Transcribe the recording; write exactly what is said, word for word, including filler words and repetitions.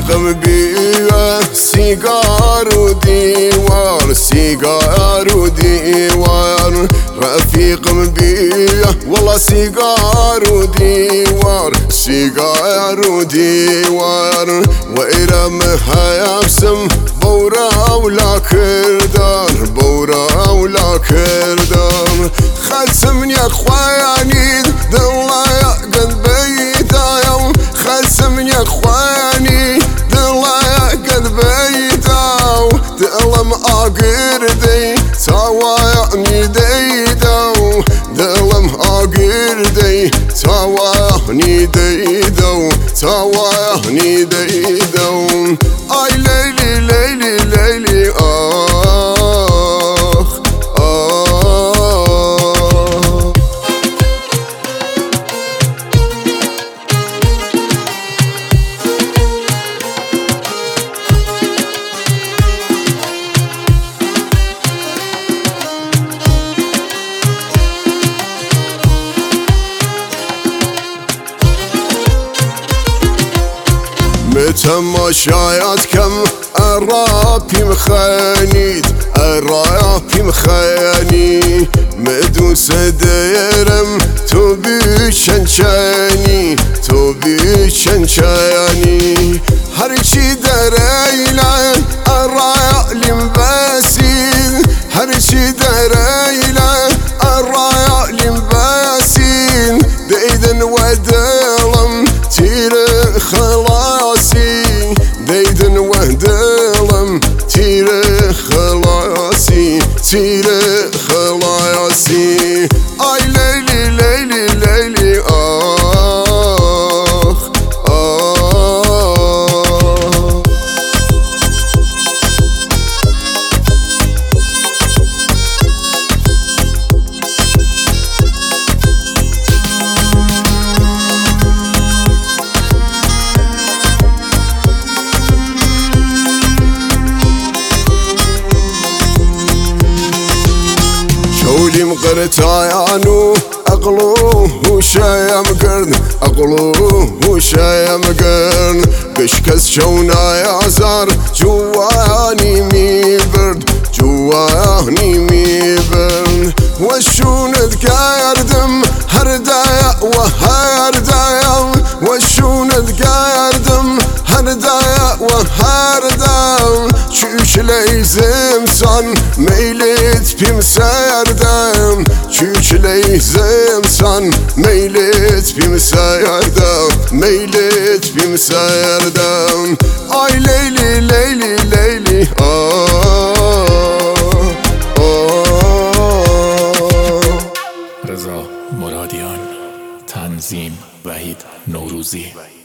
رفیقم بیا سیگار و دیوار، سیگار و دیوار. رفیقم بیا والله سیگار و دیوار، سیگار و دیوار. و ایرم هیابسم بورا ولا کردار، بورا ولا کردار. خلصم يا خواني دلا قد بيتايم، خلصم يا خواني دلا قد بيتاو. دلم اقردي سوايعني ديدو، دلم اقردي سوايعني ديدو، سوايعني ديدو. اي ليلي ليلي ليلي اخ اخ. متماشيات كم الرابي مخانيد، الرابي مخاني. مدوس ديرم تو بشنشاني، تو بشنشاني. هرشي دريلان الرايا لمباسين، هرشي دريلان الرايا لمباسين. ديدن ودلم تير خلاصي، ديدن وهدلم تير خلاصي، تير خلاصي. اي ليلي ليلي ليلي اخ اخ. شولي مقرتايانو اقلوه شايم قرن، اقلوه شايم قرن. قشكس شونا يا زار جواني مي برد، جواني مي برد. وشون ذكاردم هردايا وهردايا، وشون ذكاردم هردايا وهردايا. شوش ليزم صن ميلت بمساردم، شوش ليزم صن ميلت بمساردم، ميلت بمساردم. اي ليلي ليلي ليلي آه آه. رضا مرادیان، تنظیم وحید نوروزی.